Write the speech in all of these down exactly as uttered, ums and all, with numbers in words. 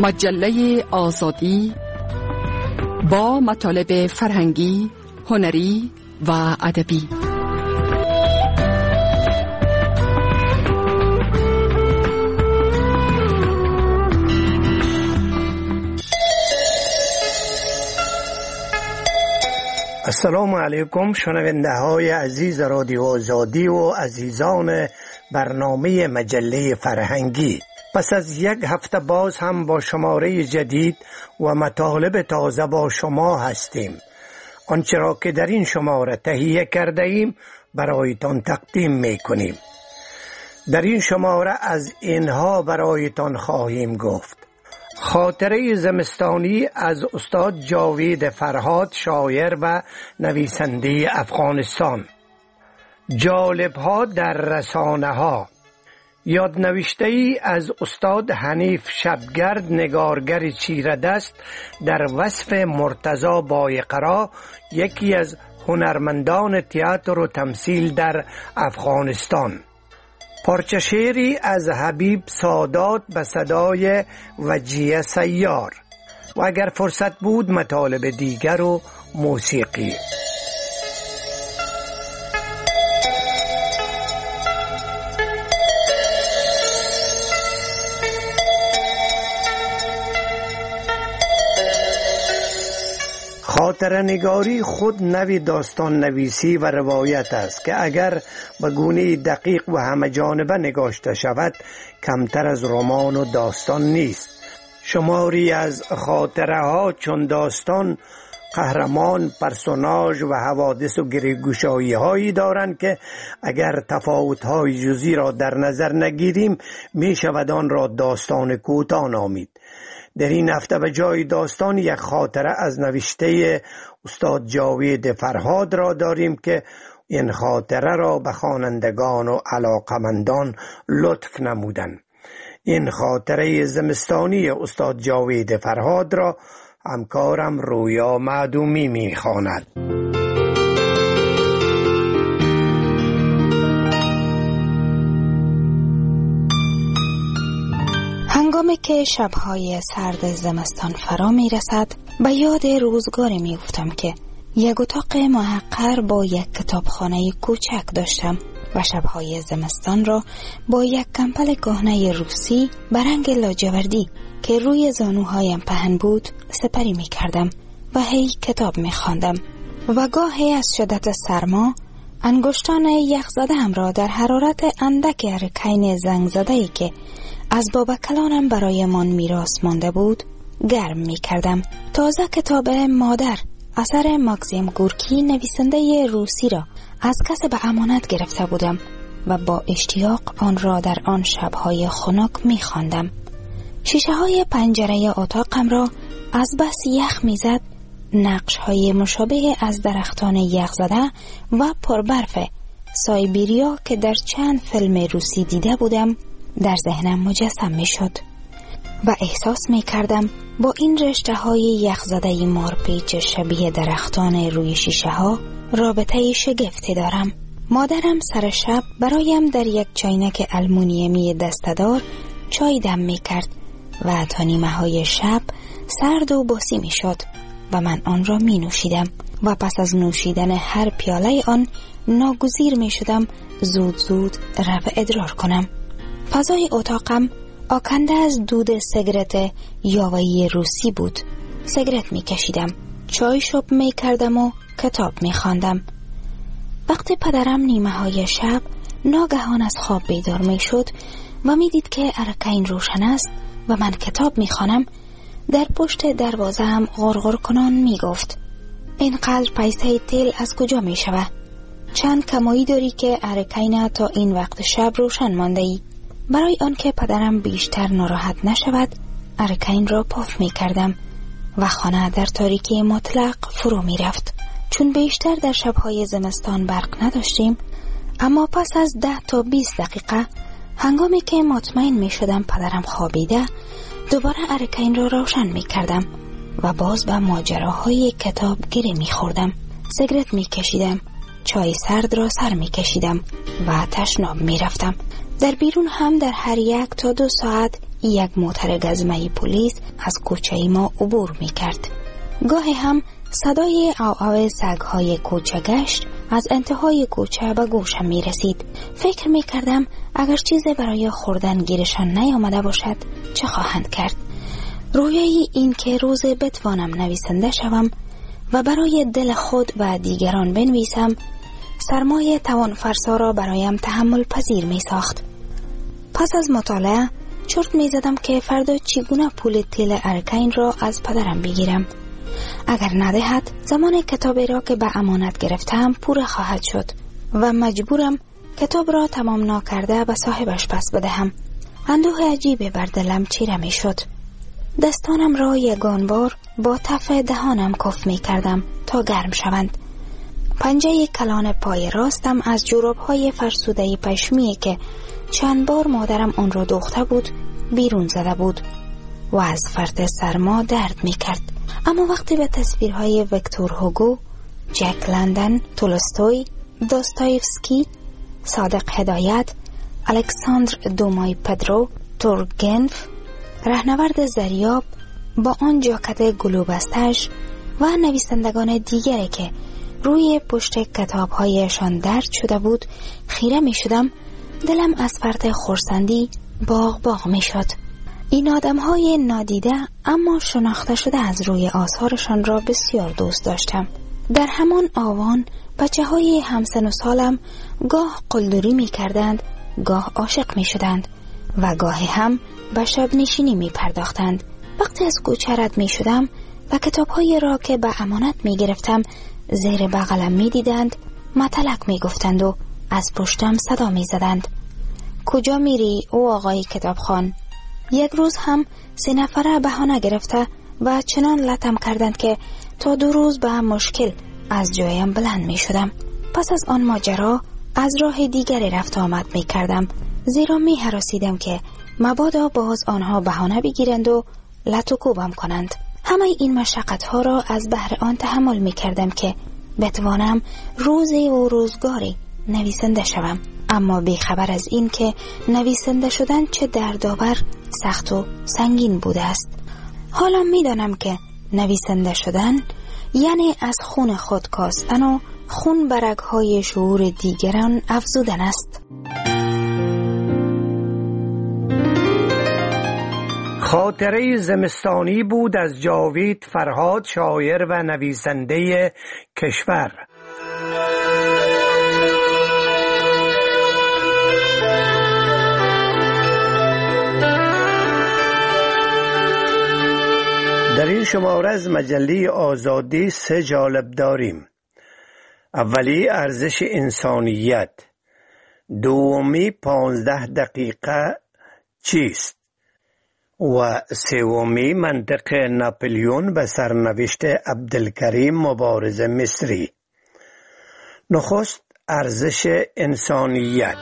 مجله آزادی با مطالب فرهنگی، هنری و ادبی. السلام علیکم شنونده های عزیز رادیو آزادی و عزیزان برنامه مجله فرهنگی. پس از یک هفته باز هم با شماره جدید و مطالب تازه با شما هستیم. آنچه را که در این شماره تهیه کرده ایم برایتان تقدیم می کنیم. در این شماره از اینها برایتان خواهیم گفت: خاطره زمستانی از استاد جاوید فرهاد، شاعر و نویسنده افغانستان. جالب‌ها در رسانه‌ها. یادنوشته‌ای از استاد حنیف شبگرد، نگارگر چیره‌دست، در وصف مرتضی بایقرا، یکی از هنرمندان تئاتر و تمثیل در افغانستان. پارچه شعری از حبیب سادات به صدای وجیه سیار و اگر فرصت بود مطالب دیگر و موسیقی. خاطره نگاری خود نوی داستان نویسی و روایت است که اگر به گونه دقیق و همه جانبه نگاشته شود کمتر از رمان و داستان نیست. شماری از خاطره ها چون داستان، قهرمان، پرسوناژ و حوادث و گریگوشایی هایی دارند که اگر تفاوت های جزئی را در نظر نگیریم می شود آن را داستان کوتاه نامید. در این هفته به جای داستان یک خاطره از نوشته استاد جاوید فرهاد را داریم که این خاطره را به خوانندگان و علاقمندان لطف نمودند. این خاطره زمستانی استاد جاوید فرهاد را همکارم رویا معدومی می‌خواند. هنگامی که شب‌های سرد زمستان فرا می‌رسد به یاد روزگاری می‌افتم که یک اتاق محقر با یک کتابخانه کوچک داشتم و شب‌های زمستان را با یک کمپل کهنه روسی به رنگ لاجوردی که روی زانوهایم پهن بود سپری می‌کردم و هی کتاب می‌خواندم و گاهی از شدت سرما انگشتان یخزده هم را در حرارت اندک ارکین زنگ زده‌ای که از بابا کلانم برایمان میراث مانده بود گرم می کردم. تازه کتاب مادر اثر ماکسیم گورکی نویسنده روسی را از کسی به امانت گرفته بودم و با اشتیاق آن را در آن شبهای خنک می خواندم. شیشه های پنجره اتاقم را از بس یخ می زد نقش های مشابه از درختان یخ زده و پربرف سایبیریا که در چند فیلم روسی دیده بودم در ذهنم مجسم می شد و احساس می کردم با این رشته های یخزده مارپیچ شبیه درختان روی شیشه ها رابطه شگفتی دارم. مادرم سر شب برایم در یک چاینک المونیمی دسته‌دار چای دم می کرد و تا نیمه های شب سرد و باسی می شد و من آن را می نوشیدم و پس از نوشیدن هر پیاله آن ناگزیر می شدم زود زود رفع ادرار کنم. فضای اتاقم آکنده از دود سیگرت یاوه‌ای روسی بود. سیگرت می کشیدم، چای شب می کردم و کتاب می خواندم. وقتی پدرم نیمه های شب ناگهان از خواب بیدار می شد و می دید که ارکین روشن است و من کتاب می خوانم، در پشت دروازه هم غرغر کنان می گفت: اینقدر پیسه تیل از کجا می شود؟ چند کمایی داری که ارکین تا این وقت شب روشن مانده ای؟ برای آنکه پدرم بیشتر ناراحت نشود ارکین را پاف می کردم و خانه در تاریکی مطلق فرو می رفت. چون بیشتر در شبهای زمستان برق نداشتیم، اما پس از ده تا بیست دقیقه هنگامی که مطمئن می شدم پدرم خوابیده دوباره ارکین را روشن می کردم و باز به ماجراهای کتاب گره می خوردم. سیگرت می کشیدم چای سرد را سر می کشیدم و تشناب می رفتم. در بیرون هم در هر یک تا دو ساعت یک موتر گزمه پلیس از کوچه ما عبور می کرد. گاهی هم صدای عوعو سگ‌های کوچه گشت از انتهای کوچه به گوشم می رسید. فکر می کردم اگر چیزی برای خوردن گیرشان نیامده باشد چه خواهند کرد. رویای این که روزی بتوانم نویسنده شوم و برای دل خود و دیگران بنویسم سرمایه توان فرسا را برایم تحمل پذیر می ساخت. پس از مطالعه چرت می زدم که فردا چگونه پول تیل ارکین را از پدرم بگیرم. اگر ندهد زمان کتابی را که به امانت گرفتم پوره خواهد شد و مجبورم کتاب را تمام ناکرده به صاحبش پس بدهم. اندوه عجیبی بر دلم چیره می شد. دستانم را یگان بار با تف دهانم کف می کردم تا گرم شوند. پنجه کلان پای راستم از جوراب‌های فرسوده پشمی که چند بار مادرم آن را دوخته بود بیرون زده بود و از فرط سرما درد می کرد. اما وقتی به تصویرهای ویکتور هوگو، جک لندن، تولستوی، داستایفسکی، صادق هدایت، الکساندر دومای پدرو، تورگنف، رهنورد زریاب با آن جاکت گلوبستش و نویسندگان دیگری که روی پشت کتابهایشان درد شده بود خیره می شدم، دلم از فرط خرسندی باغ باغ می شد. این آدم‌های نادیده اما شناخته شده از روی آثارشان را بسیار دوست داشتم. در همان آوان بچه‌های همسن و سالم گاه قلدری می کردند، گاه عاشق می شدند و گاه هم به شب نشینی می پرداختند. وقتی از کوچه رد می شدم و کتاب‌های را که به امانت می گرفتم زیر بغلم می دیدند، مطلق می گفتند و از پشتم صدا می زدند. کجا میری او آقای کتابخوان؟ یک روز هم سه نفره بهانه گرفته و چنان لطم کردند که تا دو روز به مشکل از جایم بلند می شدم. پس از آن ماجرا از راه دیگری رفت آمد می کردم، زیرا می هراسیدم که مبادا باز آنها بهانه بگیرند و لط و کوبم کنند. همه این مشقت ها را از بهر آن تحمل می کردم که بتوانم روزی و روزگاری نویسنده شوم، اما بیخبر از این که نویسنده شدن چه دردآور، سخت و سنگین بوده است. حالا می دانم که نویسنده شدن یعنی از خون خود کاستن و خون برگ‌های شعور دیگران افزودن است. خاطره زمستانی بود از جاوید فرهاد، شاعر و نویسنده کشور. در این شماره از مجله آزادی سه جالب داریم. اولی ارزش انسانیت، دومی پانزده دقیقه چیست و سومی منطق ناپلیون به سرنوشت عبدالکریم مبارز مصری. نخست ارزش انسانیت.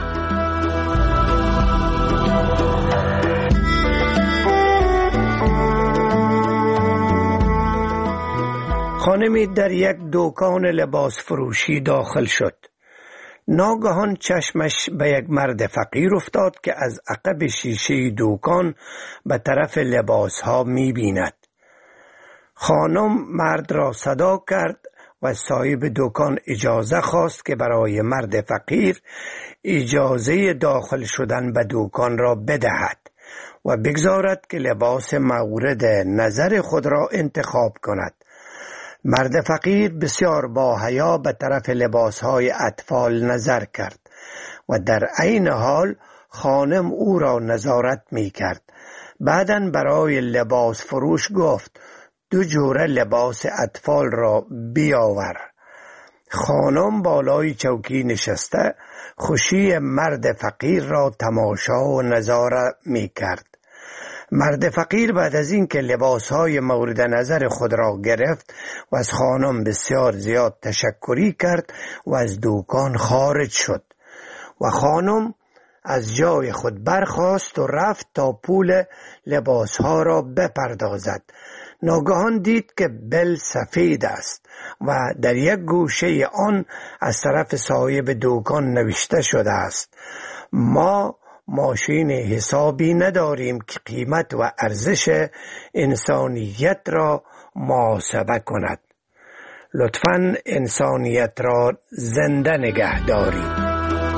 خانمی در یک دکان لباس فروشی داخل شد. ناگهان چشمش به یک مرد فقیر افتاد که از عقب شیشه دکان به طرف لباس ها می بیند. خانم مرد را صدا کرد و صاحب دکان اجازه خواست که برای مرد فقیر اجازه داخل شدن به دکان را بدهد و بگذارد که لباس مورد نظر خود را انتخاب کند. مرد فقیر بسیار با حیا به طرف لباسهای اطفال نظر کرد و در عین حال خانم او را نظارت می کرد. بعداً برای لباس فروش گفت دو جوره لباس اطفال را بیاور. خانم بالای چوکی نشسته خوشی مرد فقیر را تماشا و نظاره می کرد. مرد فقیر بعد از این که لباسهای مورد نظر خود را گرفت و از خانم بسیار زیاد تشکری کرد و از دکان خارج شد و خانم از جای خود برخاست و رفت تا پول لباسها را بپردازد. ناگهان دید که بل سفید است و در یک گوشه آن از طرف صاحب دکان نوشته شده است: ما ماشین حسابی نداریم که قیمت و ارزش انسانیت را محاسبه کند. لطفاً انسانیت را زنده نگه دارید.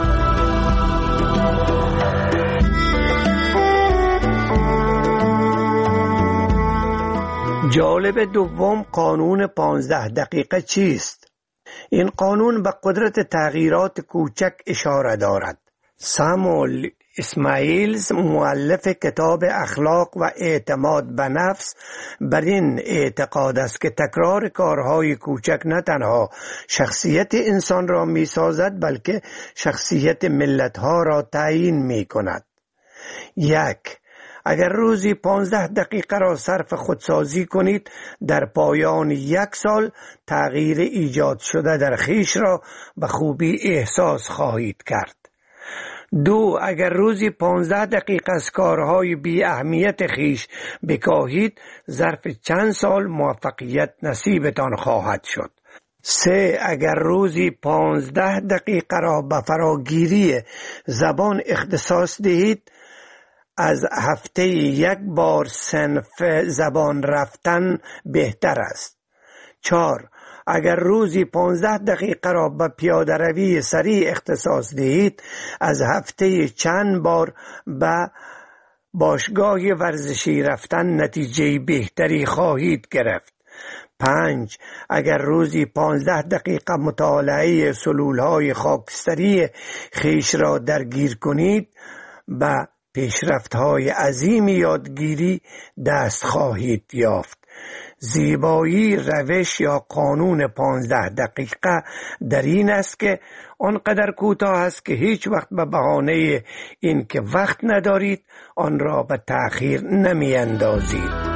جالب دوم، قانون پانزده دقیقه چیست؟ این قانون به قدرت تغییرات کوچک اشاره دارد. ساموئل اسماعیلز، مؤلف کتاب اخلاق و اعتماد به نفس، بر این اعتقاد است که تکرار کارهای کوچک نه تنها شخصیت انسان را می سازد بلکه شخصیت ملتها را تعیین می کند. یک، اگر روزی پانزده دقیقه را صرف خودسازی کنید، در پایان یک سال تغییر ایجاد شده در خویش را به خوبی احساس خواهید کرد. دو، اگر روزی پانزده دقیقه از کارهای بی اهمیت خویش بکاهید، ظرف چند سال موفقیت نصیبتان خواهد شد. سه، اگر روزی پانزده دقیقه را به فراگیری زبان اختصاص دهید، از هفته یک بار صنف زبان رفتن بهتر است. چهار، اگر روزی پانزده دقیقه را به پیاده روی سریع اختصاص دهید، از هفته چند بار به باشگاه ورزشی رفتن نتیجه بهتری خواهید گرفت. پنج، اگر روزی پانزده دقیقه مطالعه سلولهای خاکستری خیش را درگیر کنید، به پیشرفت‌های عظیم یادگیری دست خواهید یافت. زیبایی روش یا قانون پانزده دقیقه در این است که آنقدر کوتاه است که هیچ وقت به بهانه این که وقت ندارید آن را به تأخیر نمی اندازید.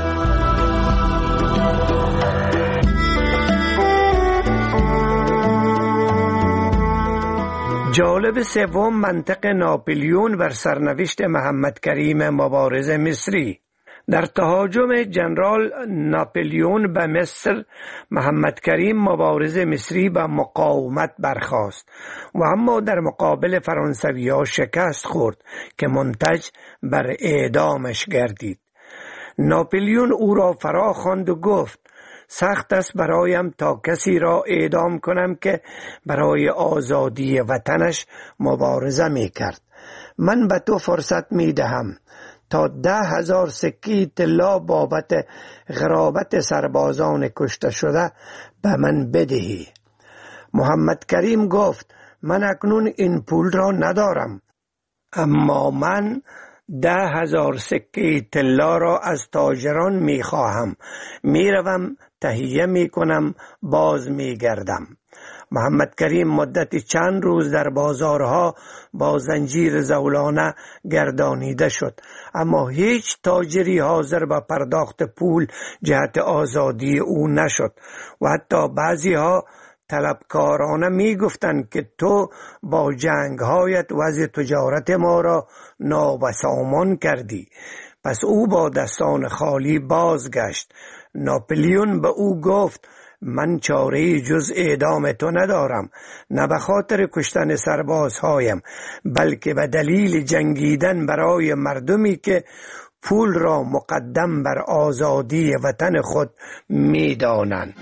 جالب سوم، منطق ناپلیون بر سرنوشت محمد کریم مبارز مصری. در تهاجم جنرال ناپلیون به مصر، محمد کریم مبارز مصری به مقاومت برخاست و اما در مقابل فرانسوی‌ها شکست خورد که منتج بر اعدامش گردید. ناپلیون او را فرا خواند و گفت: سخت است برایم تا کسی را اعدام کنم که برای آزادی وطنش مبارزه می کرد. من به تو فرصت می دهم تا ده هزار سکه طلا بابت غرابت سربازان کشته شده به من بدهی. محمد کریم گفت: من اکنون این پول را ندارم، اما من ده هزار سکه طلا را از تاجران می خواهم. می روم، تهیه می کنم، باز می گردم. محمد کریم مدت چند روز در بازارها با زنجیر زولانه گردانیده شد، اما هیچ تاجری حاضر به پرداخت پول جهت آزادی او نشد و حتی بعضی ها طلبکارانه می گفتند که تو با جنگهایت وضع تجارت ما را نابسامان کردی. پس او با دستان خالی بازگشت. ناپلیون به او گفت: من چاره‌ای جز اعدام تو ندارم، نه به خاطر کشتن سربازهایم بلکه به دلیل جنگیدن برای مردمی که پول را مقدم بر آزادی وطن خود می دانند.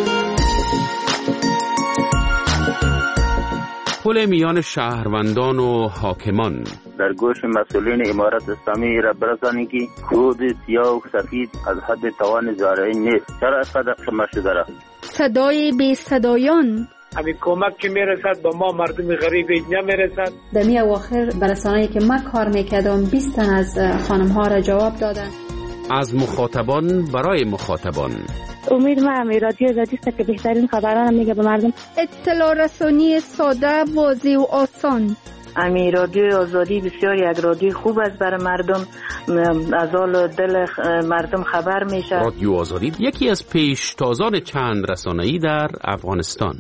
پل میان شهروندان و حاکمان. در گوش مسئولین امارت اسلامی را برسانید که خود سیاه و سفید از حد توان زارعی نیست. چرا اینقدر خمه شده را؟ صدای بی صدایان. همین کمک که میرسد با ما مردم غریب نمیرسد. در می اواخر برسانه‌ای که من کار میکردم بیست تن از خانم ها را جواب دادن. از مخاطبان برای مخاطبان. امید من رادیو آزادی است که بهترین خبران میگه به مردم. اطلاع رسانی ساده، واضح و آسان. امی رادیو آزادی بسیار یک رادیو خوب است برای مردم، از حال دل مردم خبر میشه. رادیو آزادی یکی از پیشتازان چند رسانه‌ای در افغانستان.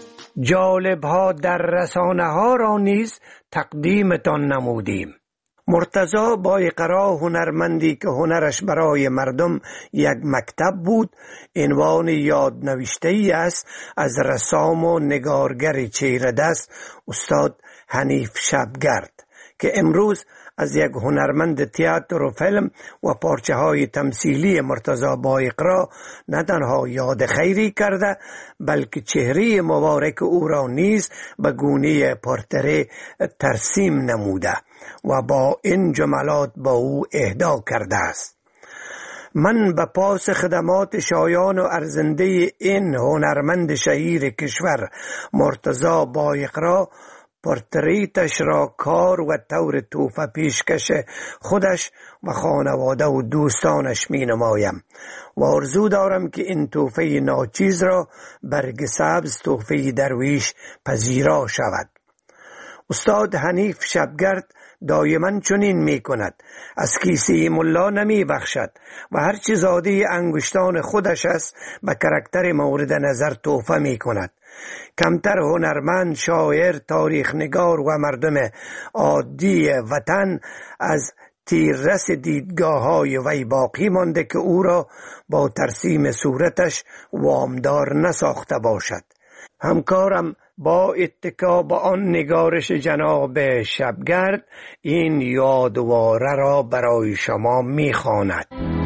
جالب ها در رسانه ها را نیز تقدیمتان نمودیم. مرتضی با اقرا هنرمندی که هنرش برای مردم یک مکتب بود، عنوان یادنوشته‌ای است از رسام و نگارگر چهره دست استاد حنیف شبگرد که امروز از یک هنرمند تئاتر و فیلم و پارچه های تمثیلی مرتضی با اقرا نه تنها یاد خیری کرده بلکه چهره مبارک او را نیز به گونه پورتره ترسیم نموده و با این جملات با او اهدا کرده است: من به پاس خدمات شایان و ارزنده این هنرمند شهیر کشور مرتضی با اقرا پورتریتش را کار و طور تحفه پیشکش خودش و خانواده و دوستانش می نمایم و آرزو دارم که این تحفه ناچیز را برگ سبز تحفه درویش پذیرا شود. استاد حنیف شبگرد دایما چنین می کند، از کیسه ملا نمی بخشد و هر چه زاده انگشتان خودش است به کرکتر مورد نظر تحفه می کند. کمتر هنرمند، شاعر، تاریخ نگار و مردم عادی وطن از تیررس دیدگاه های وی باقی مانده که او را با ترسیم صورتش وامدار نساخته باشد. همکارم با اتکا به آن نگارش جناب شبگرد این یادواره را برای شما می‌خواند.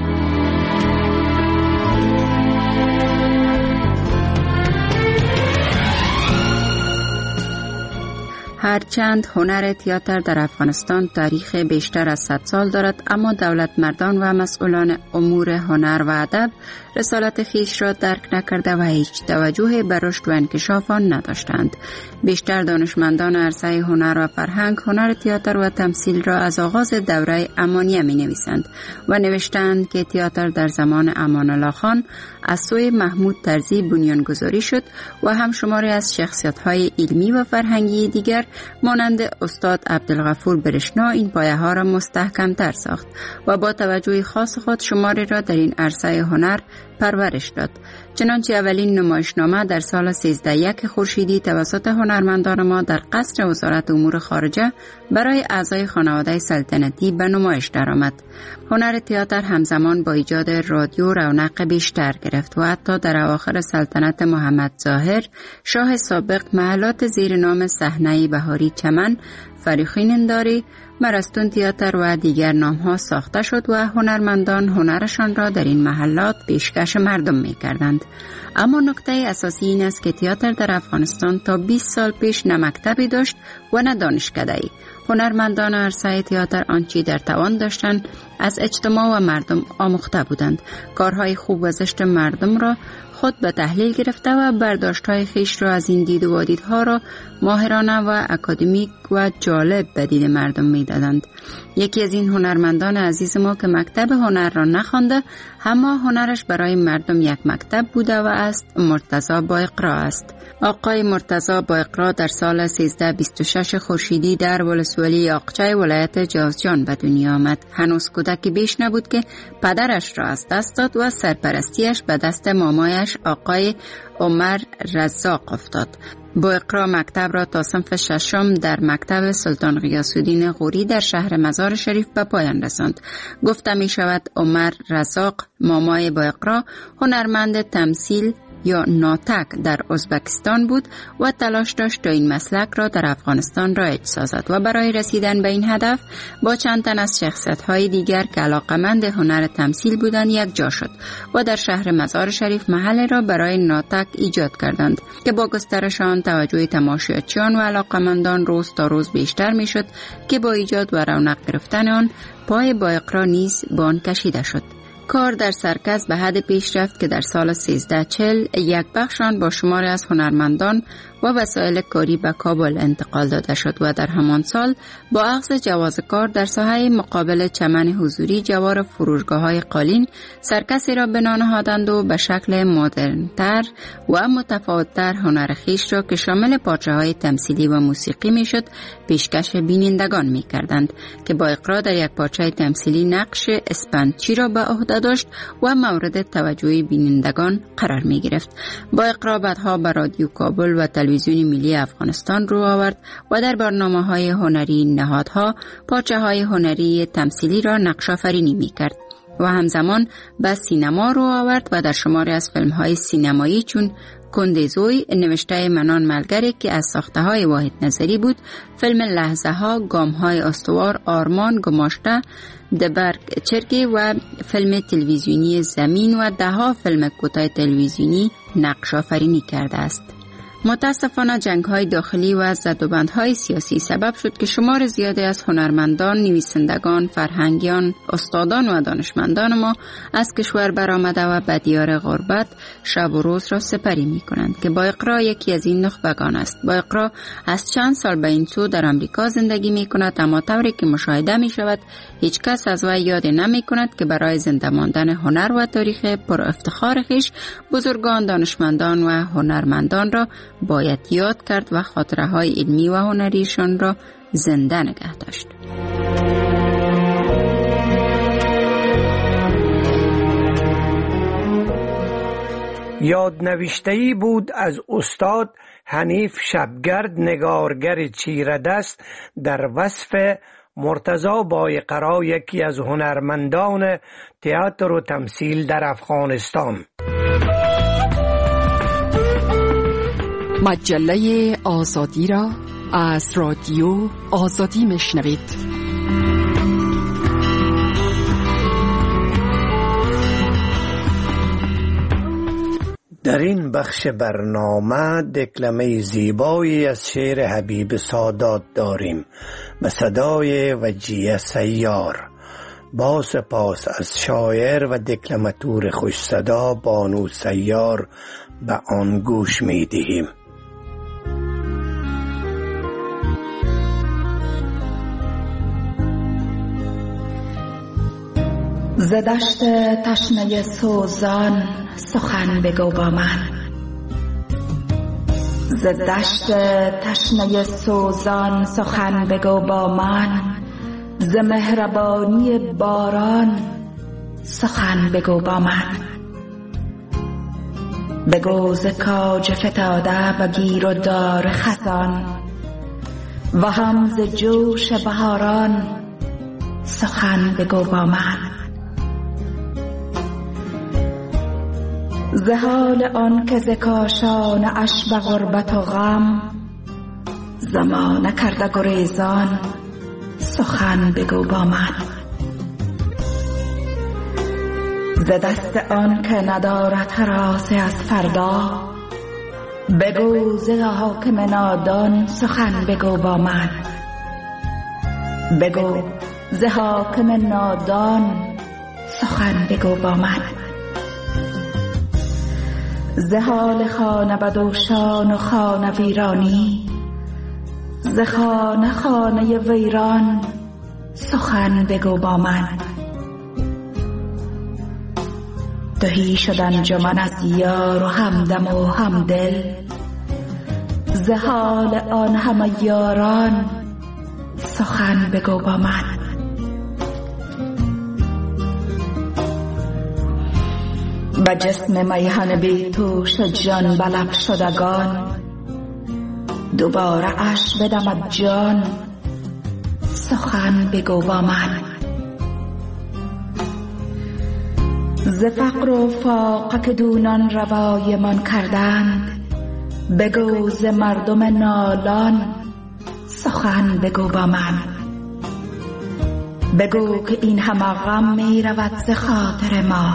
هرچند هنر تئاتر در افغانستان تاریخ بیشتر از صد سال دارد، اما دولت مردان و مسئولان امور هنر و ادب رسالت خیش را درک نکرده و هیچ توجه به رشد و انکشاف آن نداشتند. بیشتر دانشمندان عرصه هنر و فرهنگ هنر تئاتر و تمثیل را از آغاز دوره امانیه می نویسند و نوشتند که تئاتر در زمان امان الله خان از سوی محمود طرزی بنیانگذاری شد و هم شماری از شخصیت‌های علمی و فرهنگی دیگر مانند استاد عبدالغفور برشنا این پایه ها را مستحکم تر ساخت و با توجه خاص خود شماری را در این عرصه هنر پرورش داد. چنانچه اولین نمایشنامه در سال سیزده یک خورشیدی توسط هنرمندان ما در قصر وزارت امور خارجه برای اعضای خانواده سلطنتی به نمایش درآمد. هنر تئاتر همزمان با ایجاد رادیو رونق بیشتر گرفت و حتی در اواخر سلطنت محمد ظاهر شاه سابق محلات زیر نام صحنه بهاری چمن، فریخین انداری، مرستون تئاتر و دیگر نام‌ها ساخته شد و هنرمندان هنرشان را در این محلات پیشکش مردم می‌کردند. اما نکته اساسی این است که تئاتر در افغانستان تا بیست سال پیش نه مکتبی داشت و نه دانشکده‌ای. هنرمندان عرصه تئاتر آنچه در توان داشتند از اجتماع و مردم آموخته بودند. کارهای خوب و زشت مردم را خود به تحلیل گرفته و برداشت‌های خیش را از این دید و دیدها را ماهرانه و اکادمیک و جالب به دید مردم می‌دادند. یکی از این هنرمندان عزیز ما که مکتب هنر را نخوانده اما هنرش برای مردم یک مکتب بوده و است مرتضی با اقرا است. آقای مرتضی با اقرا در سال سیزده بیست و شش خورشیدی در ولسوالی آقچه ولایت جوزجان به دنیا آمد. هنوز کودکی بیش نبود که پدرش را از دست داد و سرپرستیش به دست مامایش آقای عمر رزاق افتاد. با اقرا مکتب را تا صنف ششم در مکتب سلطان غیاث‌الدین غوری در شهر مزار شریف به پایان رساند. گفته می شود عمر رزاق مامای با اقرا هنرمند تمثیل یا ناتک در ازبکستان بود و تلاش داشت تا این مسلک را در افغانستان رایج سازد و برای رسیدن به این هدف با چند تن از شخصیت‌های دیگر که علاقه‌مند هنر تمثیل بودند یک جا شد و در شهر مزار شریف محل را برای ناتک ایجاد کردند که با گسترش آن توجه تماشاچیان و علاقه‌مندان روز تا روز بیشتر می‌شد که با ایجاد و رونق گرفتن آن پای با اقرا نیز به آن کشیده شد. کار در سرکس به حد پیش رفت که در سال سیزده چهل یک بخش آن با شماری از هنرمندان و وسایل کاری به کابل انتقال داده شد و در همان سال با اخذ جواز کار در ساحه مقابل چمن حضوری جوار فروشگاه‌های قالین سرکسی را بنا نهادند و به شکل مدرن‌تر و متفاوت‌تر هنر خویش را که شامل پارچه‌های تمثیلی و موسیقی میشد پیشکش بینندگان می‌کردند که با اقرا در یک پارچه تمثیلی نقش اسپندچی را به عهده داشت و مورد توجه بینندگان قرار می‌گرفت. با اقرا بعدها به رادیو کابل و تلویزیون ملی افغانستان رو آورد و در برنامه‌های هنری نهادها پارچه‌های هنری تمثیلی را نقش‌آفرینی می‌کرد و همزمان به سینما رو آورد و در شماری از فیلم‌های سینمایی چون کندزوی نوشته منان ملگری که از ساخته‌های واحد نظری بود، فیلم لحظه ها، گام های استوار، آرمان گماشته، دبرگ چرگی و فیلم تلویزیونی زمین و ده ها فیلم کوتاه تلویزیونی نقش آفرینی کرده است. متاسفانه جنگ‌های داخلی و زدوبندهای سیاسی سبب شد که شمار زیادی از هنرمندان، نویسندگان، فرهنگیان، استادان و دانشمندان ما از کشور برآمده و به دیار غربت شب و روز را سپری می‌کنند که با اقرا یکی از این نخبگان است. با اقرا از چند سال به این سو در آمریکا زندگی می‌کند، اما طوری که مشاهده می‌شود هیچ کس از وی یاد نمی‌کند که برای زنده ماندن هنر و تاریخ پر افتخار خویش بزرگان، دانشمندان و هنرمندان را باید یاد کرد و خاطره های علمی و هنریشان را زنده نگه داشت. یادنوشته‌ای بود از استاد حنیف شبگرد، نگارگر چیردست، در وصف مرتضی بایقرا، یکی از هنرمندان تئاتر و تمثیل در افغانستان. مجله آزادی را از رادیو آزادی میشنوید. در این بخش برنامه دکلمه زیبایی از شعر حبیب سادات داریم به صدای وجیه سیار. با سپاس از شاعر و دکلماتور خوش صدا بانو سیار به آن گوش می دهیم. ز دشت تشنه سوزان سخن بگو با من، ز دشت تشنه سوزان سخن بگو با من، ز مهربانی باران سخن بگو با من. بگو ز کاج فتاده و گیر و دار خزان و هم ز جوش بهاران سخن بگو با من. ز حال آن که ز کاشان اش به غربت و غم زمانه کرده گریزان سخن بگو با من. ز دست آن که ندارد هراسی از فردا بگو ز حاکم نادان سخن بگو با من. بگو ز حاکم نادان سخن بگو با من. ز حال خانه بدوشان و خانه ویرانی ز خانه خانه ویران سخن بگو با من. تهی شد انجمن از یار و همدم و همدل ز حال آن همه یاران سخن بگو با من. به جسم میهن بی توش جان بلب شدگان دوباره اش بدمد جان سخن بگو با من. ز فقر و فاقه که دونان روای من کردند بگو ز مردم نالان سخن بگو با من. بگو که این همه غم می رود ز خاطر ما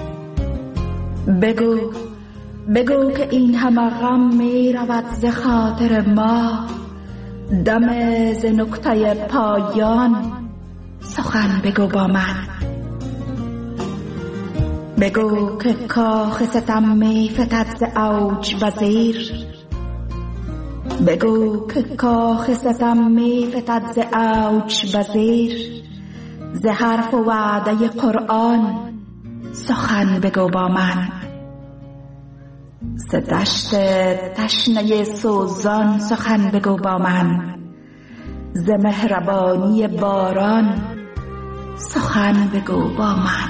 بگو بگو که این همه غم می رود ز خاطر ما دم ز نقطه پایان سخن بگو با من. بگو که کاخ ستم می فتد ز اوج و زیر بگو که کاخ ستم می فتد ز اوج و زیر ز حرف و وعده قرآن سخن بگو با من. ز دشت تشنه سوزان سخن بگو با من، ز مهربانی باران سخن بگو با من.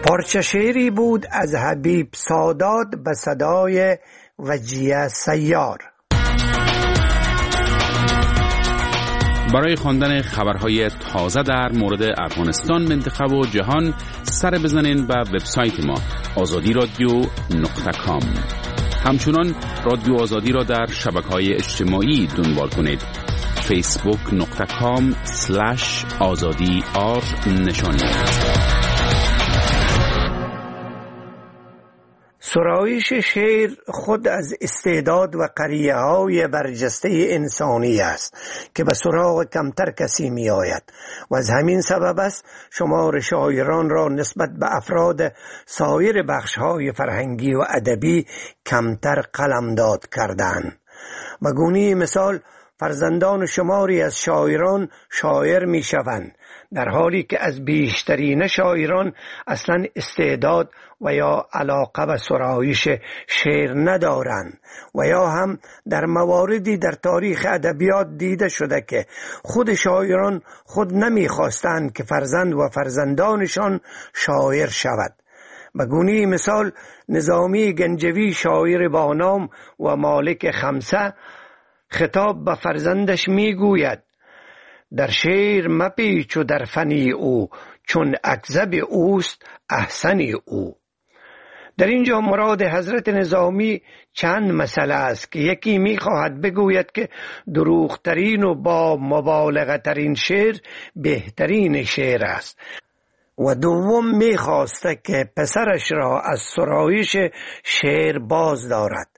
پارچه شعری بود از حبیب سادات به صدای وجیه سیار. برای خواندن خبرهای تازه در مورد افغانستان، منطقه و جهان سر بزنین به وبسایت ما آزادی رادیو نقطه کام. همچنان رادیو آزادی را در شبکه‌های اجتماعی دنبال کنید. فیسبوک نقطه کام سلش آزادی آر نشانی. سرایش شعر خود از استعداد و قریه های برجسته انسانی است که به سراغ کمتر کسی می آید و از همین سبب است شمار شاعران را نسبت به افراد سایر بخش های فرهنگی و ادبی کمتر قلمداد کردند. به گونه مثال فرزندان شماری از شاعران شاعر می شوند، در حالی که از بیشترین شاعران اصلا استعداد و یا علاقه به سرایش شعر ندارند و یا هم در مواردی در تاریخ ادبیات دیده شده که خود شاعران خود نمیخواستند که فرزند و فرزندانشان شاعر شود. به گونه مثال نظامی گنجوی شاعر با نام و مالک خمسه خطاب به فرزندش میگوید: در شعر مپیچ و در فنی او، چون اکذب اوست احسنی او. در اینجا مراد حضرت نظامی چند مسئله است که یکی میخواهد بگوید که دروغترین و با مبالغه ترین شعر بهترین شعر است و دوم میخواسته که پسرش را از سرایش شعر باز دارد.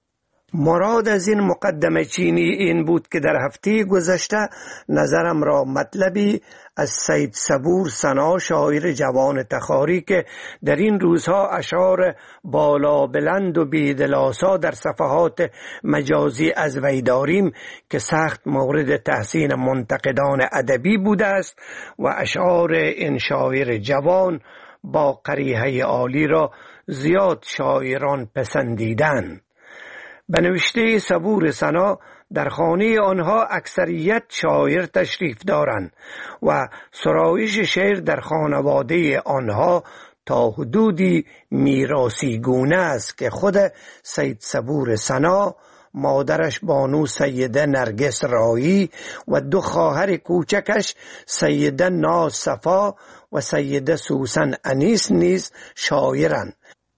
مراد از این مقدمه چینی این بود که در هفته گذشته نظرم را مطلبی از سید صبور ثنا شاعر جوان تخاری که در این روزها اشعار بالا بلند و بیدلاسا در صفحات مجازی از وی داریم که سخت مورد تحسین منتقدان ادبی بوده است و اشعار این شاعر جوان با قریحه عالی را زیاد شاعران پسندیدند. به نوشته صبور ثنا در خانه آنها اکثریت شاعر تشریف دارند و سرایش شعر در خانواده آنها تا حدودی میراثی گونه است که خود سید صبور ثنا، مادرش بانو سیده نرگس رایی و دو خواهر کوچکش سیده ناز صفا و سیده سوسن انیس نیز شاعرند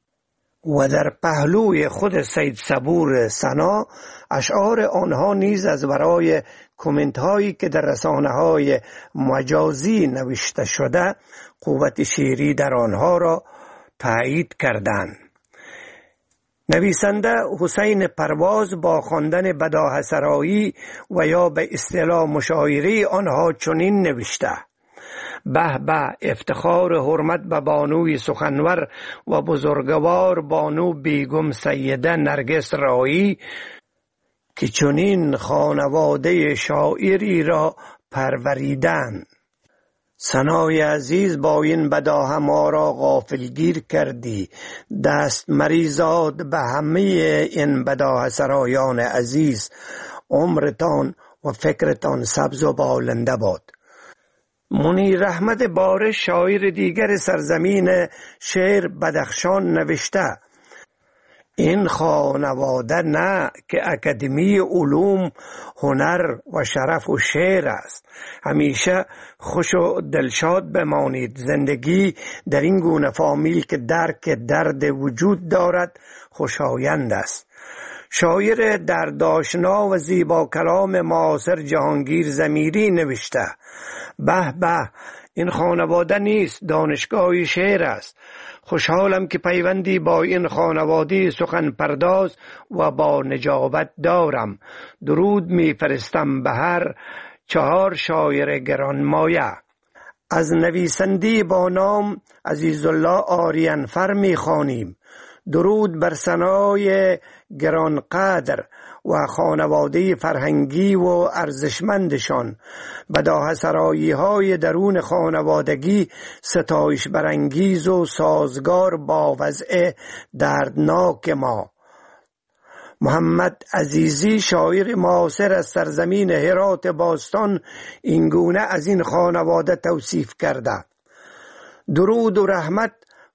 و در پهلوی خود سید صبور ثنا اشعار آنها نیز از برای کامنت هایی که در رسانه های مجازی نوشته شده قوت شعری در آنها را تایید کردند. نویسنده حسین پرواز با خواندن بداهه سرایی و یا به اصطلاح مشاعره آنها چنین نوشته: به به افتخار حرمت به بانوی سخنور و بزرگوار بانو بیگم سیده نرگس رایی که چنین خانواده شاعری را پروریدند. ثنای عزیز با این بداهه ما را غافلگیر کردی، دست مریزاد به همه این بداهه سرایان عزیز، عمرتان و فکرتان سبز و بالنده باد. منیر احمد بارش شاعر دیگر سرزمین شعر بدخشان نوشته: این خانواده نه که اکادمی علوم، هنر و شرف و شعر است. همیشه خوش و دلشاد بمانید. زندگی در این گونه فامیل که درک درد وجود دارد خوشایند است. شاعر دردآشنا و زیبا کلام معاصر جهانگیر ضمیری نوشته: به به این خانواده نیست، دانشگاه شعر است. خوشحالم که پیوندی با این خانواده سخن پرداز و با نجابت دارم. درود می فرستم به هر چهار شاعر گرانمایه. از نویسنده با نام عزیزالله آریانفر می خوانیم. درود بر ثنای گرانقدر و خانواده فرهنگی و ارزشمندشان. بداهه سرایی های درون خانوادگی ستایش برانگیز و سازگار با وضع دردناک ما. محمد عزیزی شاعر معاصر از سرزمین هرات باستان اینگونه از این خانواده توصیف کرده: درود و رحمت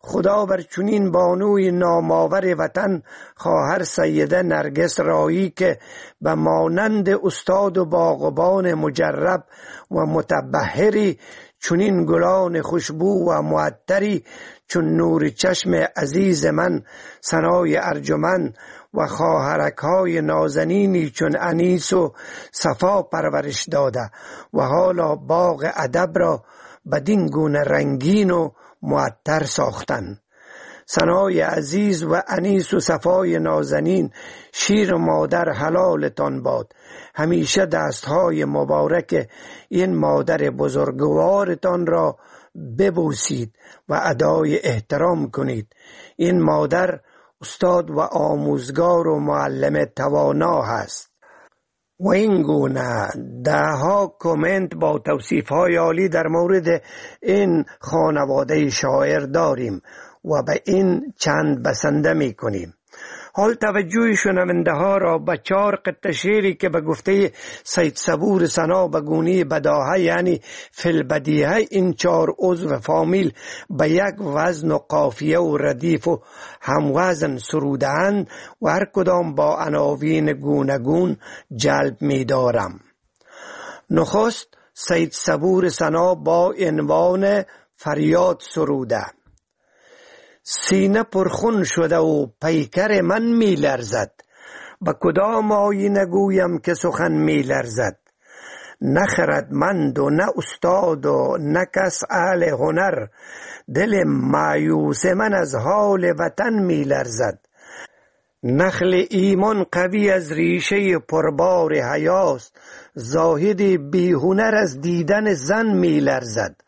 خدا بر چنین بانوی نامآور وطن خواهر سیده نرگس رایی که به مانند استاد و باغبان مجرب و متبحری چنین گلان خوشبو و معطری چون نور چشم عزیز من ثنای ارجمن و خواهرک‌های نازنینی چون انیس و صفا پرورش داده و حالا باغ ادب را بدین گونه رنگین و معطر ساختن. ثنای عزیز و انیس و صفای نازنین، شیر مادر حلالتان باد. همیشه دستهای مبارک این مادر بزرگوارتان را ببوسید و ادای احترام کنید. این مادر استاد و آموزگار و معلم توانا هست. و این گونه ده ها کامنت با توصیف های عالی در مورد این خانواده شاعر داریم و به این چند بسنده می کنیم. حال توجه شنونده ها را به چهار قطعه شعری که به گفته سید صبور ثنا به گونه بداهه یعنی فی‌البدیهه این چهار عضو فامیل به یک وزن و قافیه و ردیف و هموزن سروده‌اند و هر کدام با عناوین گوناگون جلب می دارم. نخست سید صبور ثنا با عنوان فریاد سروده. سینه پرخون شده و پیکر من می لرزد، به کدام آیینه گویم که سخن می لرزد. نه خردمند و نه استاد و نه کس اهل هنر، دل مایوس من از حال وطن می لرزد. نخل ایمان قوی از ریشه پربار حیاست، زاهد بی هنر از دیدن زن می لرزد.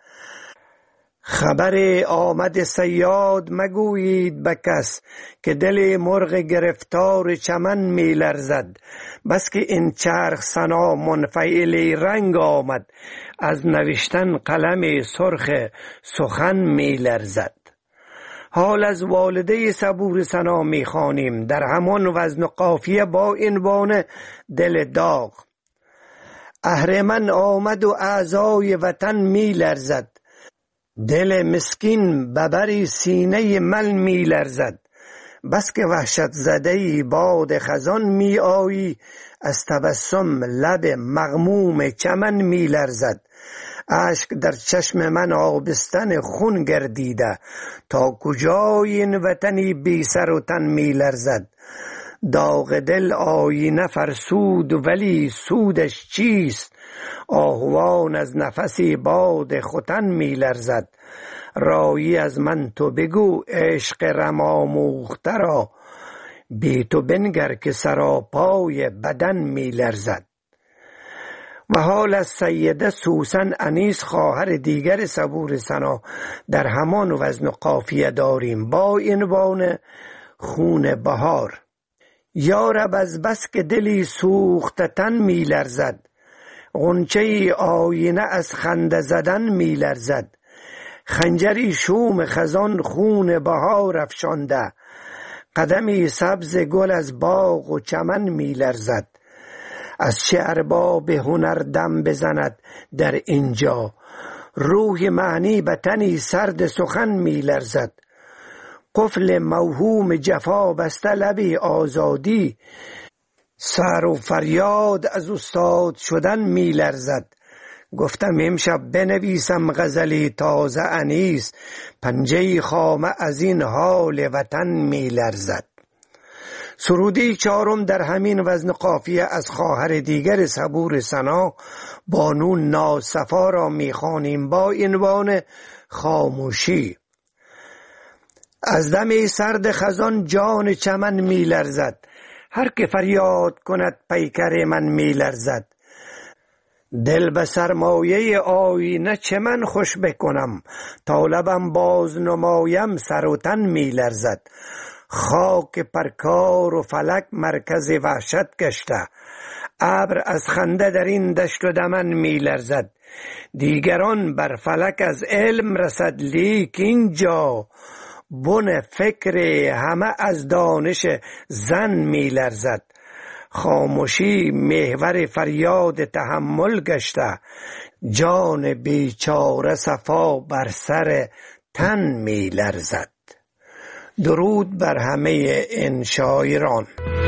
خبر آمد صیاد مگویید به کس، که دل مرغ گرفتار چمن می لرزد. بس که این چرخ ثنا منفعل رنگ آمد، از نوشتن قلم سرخ سخن می لرزد. حال از والده صبور ثنا می خوانیم در همان وزن و قافیه با عنوان دل داغ. اهرمن آمد و اعضای وطن می لرزد، دل مسکین ببری سینه مل می لرزد. بس که وحشت زده باد خزان می آیی، از تبسم لب مغموم چمن می لرزد. اشک در چشم من آبستن خون گردیده، تا کجای این وطنی بی سر و تن می لرزد. داغ دل آینه فرسود ولی سودش چیست، آهوان از نفسی باد ختن می لرزد. رایی از من تو بگو عشق رم آموخته را، بی تو بنگر که سراپای بدن می لرزد. و حال از سیده سوسن انیس خواهر دیگر صبور ثنا در همان وزن و قافیه داریم با عنوان خون بهار. یارب از بس که دلی سوخته تن می لرزد، غنچه آینه از خنده زدن می لرزد. خنجری شوم خزان خون بهار افشانده، قدمی سبز گل از باغ و چمن می لرزد. از چه ارباب هنر دم بزند در اینجا، روح معنی به تنی سرد سخن می لرزد. قفل موهوم جفا بسته لبی آزادی، سر و فریاد از استاد شدن می لرزد. گفتم امشب بنویسم غزلی تازه انیس، پنجه خامه از این حال وطن می لرزد. سرودی چهارم در همین وزن قافیه از خواهر دیگر صبور ثنا بانو ناصفا را می خوانیم با عنوان خاموشی. از دم سرد خزان جان چمن می لرزد، هر که فریاد کند پیکر من می لرزد. دل به سرمایه آینه چه من خوش بکنم، تا لبم باز نمایم سر و تن می لرزد. خاک پرکار و فلک مرکز وحشت گشته، ابر از خنده در این دشت و دمن می لرزد. دیگران بر فلک از علم رسد، لیک اینجا بن فکر همه از دانش زن می لرزد. خاموشی محور فریاد تحمل گشته، جان بیچاره صفا بر سر تن می لرزد. درود بر همه این شاعران.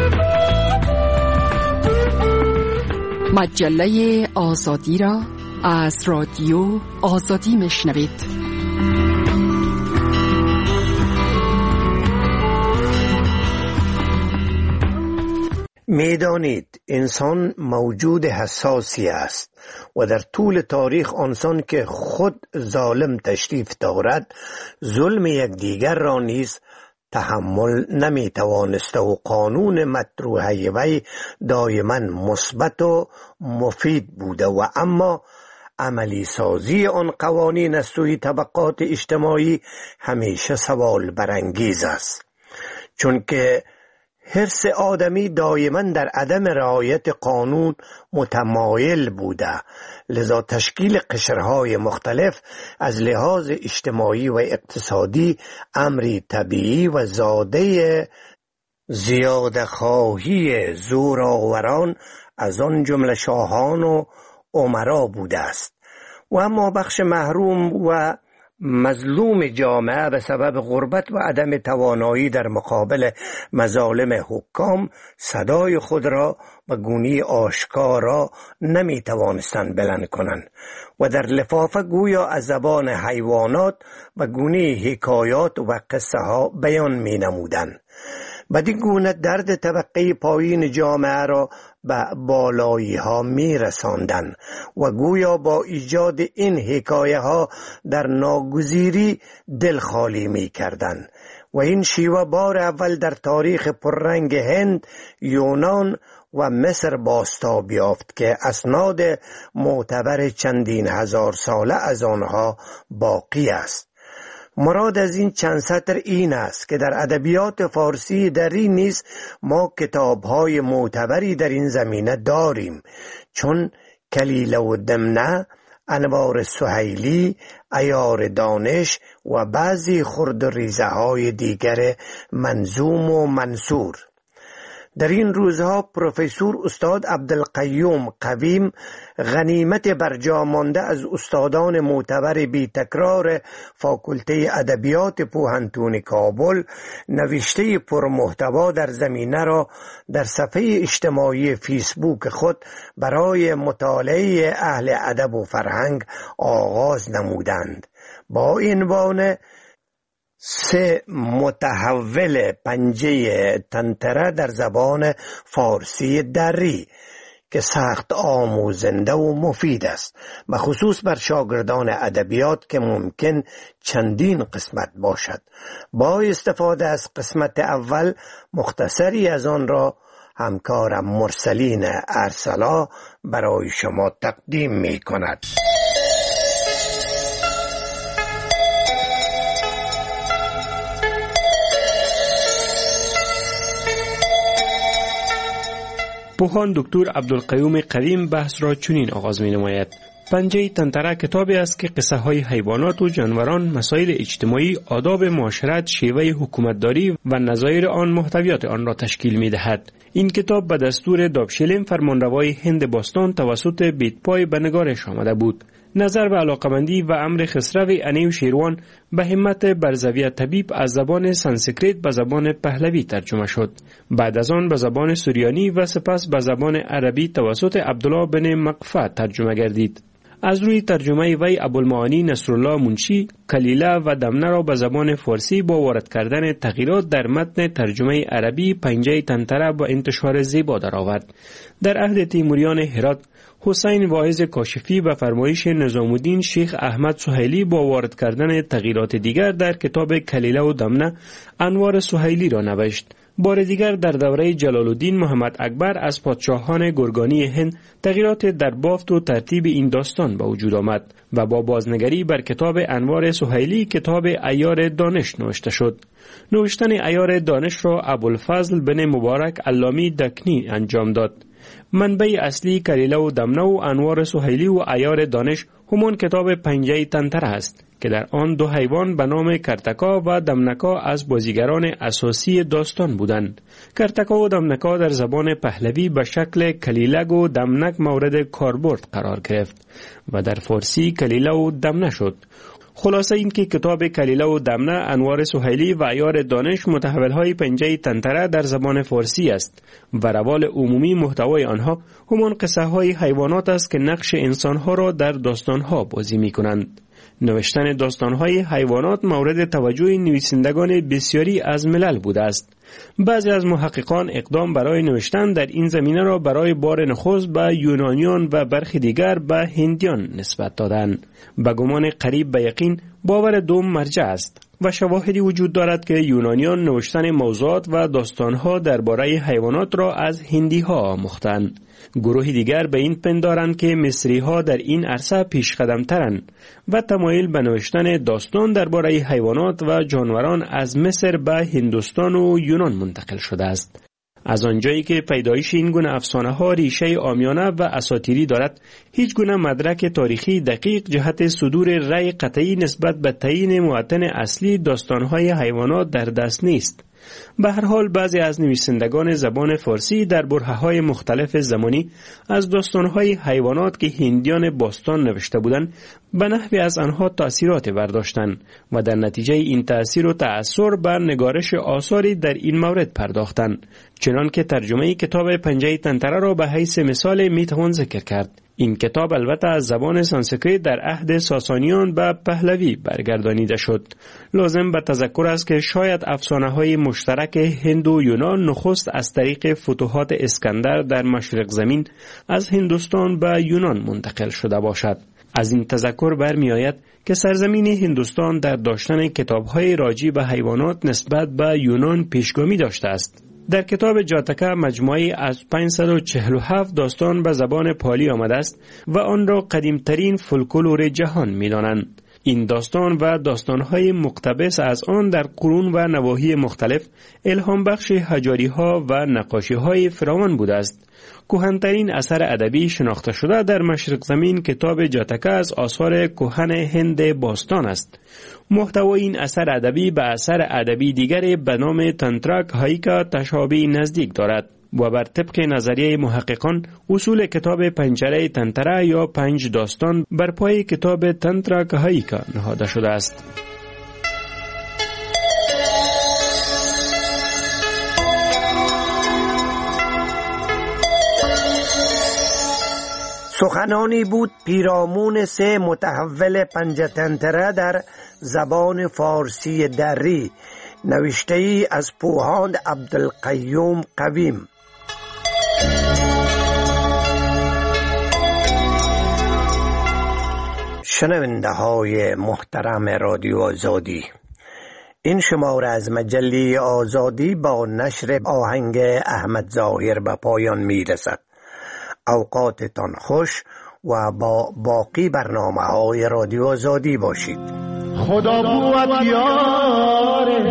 مجله آزادی را از رادیو آزادی میشنوید. میدانید انسان موجود حساسی است و در طول تاریخ آنسان که خود ظالم تشریف دارد ظلم یکدیگر را نیز تحمل نمی توانست و قانون مطروحه وی دائما مثبت و مفید بوده و اما عملی سازی آن قوانین از سوی طبقات اجتماعی همیشه سوال برانگیز است، چون که حرص آدمی دائما در عدم رعایت قانون متمایل بوده، لذا تشکیل قشرهای مختلف از لحاظ اجتماعی و اقتصادی امری طبیعی و زاده زیاده خواهی زورآوران از آن جمله شاهان و امرا بوده است. و اما بخش محروم و مظلوم جامعه به سبب غربت و عدم توانایی در مقابل مظالم حکام صدای خود را به گونه آشکارا نمی توانستند بلند کنند و در لفافه گویا از زبان حیوانات و گونه حکایات و قصه ها بیان می نمودند. بدین گونه درد طبقه پایین جامعه را به بالایی ها می رساندن و گویا با ایجاد این حکایه ها در ناگزیری دل خالی می کردن و این شیوه بار اول در تاریخ پررنگ هند، یونان و مصر بازتاب یافت که اسناد معتبر چندین هزار ساله از آنها باقی است. مراد از این چند سطر این است که در ادبیات فارسی در این نیز ما کتاب‌های معتبری در این زمینه داریم، چون کلیله و دمنه، انوار سهیلی، عیار دانش و بعضی خرد و ریزه های دیگر منظوم و منصور. در این روزها پروفسور استاد عبدالقیوم قویم، غنیمت برجا مانده از استادان معتبر بی تکرار فاکولته ادبیات پوهنتون کابل، نوشته پرمحتوا در زمینه را در صفحه اجتماعی فیسبوک خود برای مطالعه اهل ادب و فرهنگ آغاز نمودند با عنوان سه متحول پنجه تنتره در زبان فارسی دری که سخت آموزنده و مفید است، بخصوص بر شاگردان ادبیات که ممکن چندین قسمت باشد. با استفاده از قسمت اول مختصری از آن را همکارم مرسلین ارسلا برای شما تقدیم می کند. پوهان دکتر عبدالقیوم قویم بحث را چنین آغاز می نماید: پنجه تنتره کتابی است که قصه های حیوانات و جانوران، مسائل اجتماعی، آداب معاشرت، شیوه حکومتداری و نظایر آن محتویات آن را تشکیل می دهد. این کتاب به دستور دابشلیم فرمانروای هند باستان توسط بیتپای به نگارش آمده بود. نظر به علاقمندی و امر خسرو انیو شیروان به همت برزویه طبیب از زبان سانسکریت به زبان پهلوی ترجمه شد. بعد از آن به زبان سوریانی و سپس به زبان عربی توسط عبدالله بن مقفع ترجمه گردید. از روی ترجمه وی ابوالمعانی نصرالله منشی کلیله و دمنه را به زبان فارسی با وارد کردن تغییرات در متن ترجمه عربی پنجه تنتره با انتشار زیبا درآورد. در عهد تیموریان هرات حسین واعظ کاشفی به فرمایش نظام الدین شیخ احمد سهیلی با وارد کردن تغییرات دیگر در کتاب کلیله و دمنه انوار سهیلی را نوشت. بار دیگر در دوره جلال الدین محمد اکبر از پادشاهان گرگانی هند تغییرات در بافت و ترتیب این داستان به وجود آمد و با بازنگری بر کتاب انوار سهیلی کتاب عیار دانش نوشته شد. نوشتن عیار دانش را ابوالفضل بن مبارک علامی دکنی انجام داد. منبع اصلی کلیله و دمنه و انوار سهیلی و عیار دانش همان کتاب پنجه تنتره است که در آن دو حیوان به نام کرتکا و دمنکا از بازیگران اساسی داستان بودند. کرتکا و دمنکا در زبان پهلوی به شکل کلیلگ و دمنک مورد کاربرد قرار گرفت و در فارسی کلیله و دمنه شد. خلاصه این که کتاب کلیله و دمنه انوار سهیلی و عیار دانش متحولهای پنجه تنتره در زبان فارسی است و روال عمومی محتوای آنها همان قصه های حیوانات است که نقش انسانها را در داستانها بازی می کنند. نوشتن داستانهای حیوانات مورد توجه نویسندگان بسیاری از ملل بوده است. بعضی از محققان اقدام برای نوشتن در این زمینه را برای بار نخست به یونانیان و برخی دیگر به هندیان نسبت دادند. به گمان قریب به یقین باور دوم مرجع است و شواهدی وجود دارد که یونانیان نوشتن موضوعات و داستانها درباره حیوانات را از هندی‌ها آموختند. گروه دیگر به این پندارند که مصری‌ها در این عرصه پیش قدم ترند و تمایل به نوشتن داستان درباره حیوانات و جانوران از مصر به هندوستان و یونان منتقل شده است. از آنجایی که پیدایش این گونه افسانه ها ریشه عامیانه و اساطیری دارد، هیچ گونه مدرک تاریخی دقیق جهت صدور رأی قطعی نسبت به تعیین موطن اصلی داستان‌های حیوانات در دست نیست. به هر حال بعضی از نویسندگان زبان فارسی در برهه‌های مختلف زمانی از داستان‌های حیوانات که هندیان باستان نوشته بودند به نحوی از آنها تأثیرات برداشتند و در نتیجه این تأثیر و تأثیر بر نگارش آثاری در این مورد پرداختند، چنان که ترجمه کتاب پنجه تنتره را به حیث مثال میتوان ذکر کرد. این کتاب البته از زبان سانسکریت در عهد ساسانیان به پهلوی برگردانیده شد. لازم به تذکر است که شاید افسانه‌های مشترک هند و یونان نخست از طریق فتوحات اسکندر در مشرق زمین از هندوستان به یونان منتقل شده باشد. از این تذکر برمی آید که سرزمین هندوستان در داشتن کتاب‌های راجی به حیوانات نسبت به یونان پیشگامی داشته است. در کتاب جاتکه مجموعی از پانصد و چهل و هفت داستان به زبان پالی آمده است و آن را قدیمترین فولکلور جهان می دانند. این داستان و داستانهای مقتبس از آن در قرون و نواحی مختلف الهام بخش حجاری ها و نقاشی های فراوان بوده است. کهن‌ترین اثر ادبی شناخته شده در مشرق زمین کتاب جاتکه از آثار کهن هند باستان است. محتوای این اثر ادبی به اثر ادبی دیگر به نام تنترا کهاییکا تشابه نزدیک دارد و بر طبق نظریه محققان اصول کتاب پنجره تنتره یا پنج داستان بر پای کتاب تنترا کهاییکا نهاده شده است. سخنانی بود پیرامون سه متحول پنجتنتره در زبان فارسی دری، نوشته ای از پوهاند عبدالقیوم قویم. شنونده های محترم رادیو آزادی، این شماره از مجله آزادی با نشر آهنگ احمد ظاهر به پایان می رسد. اوقاتتان خوش و با باقی برنامه های رادیو آزادی باشید. خدا بود یاره،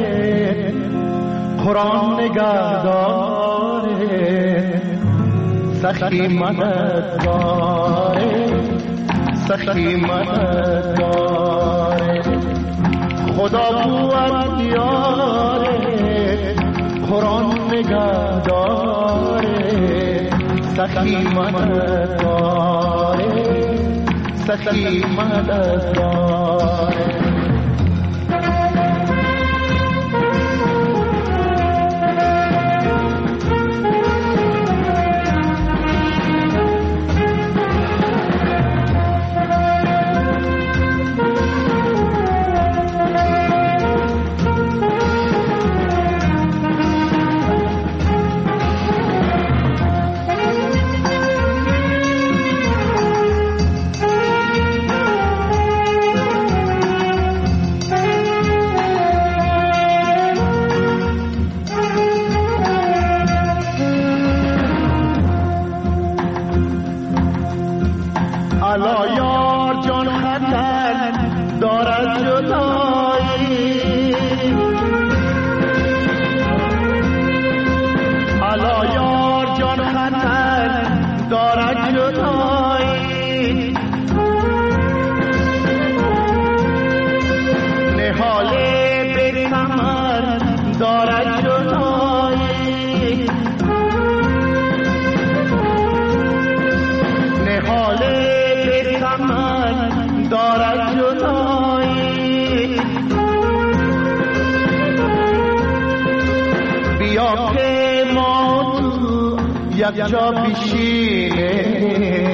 قرآن نگهداره، سخی مددگاره، سخی مددگاره. خدا بود یاره، قرآن نگهداره، سخی مددگاره، سخی مددگاره. یک جا بشینه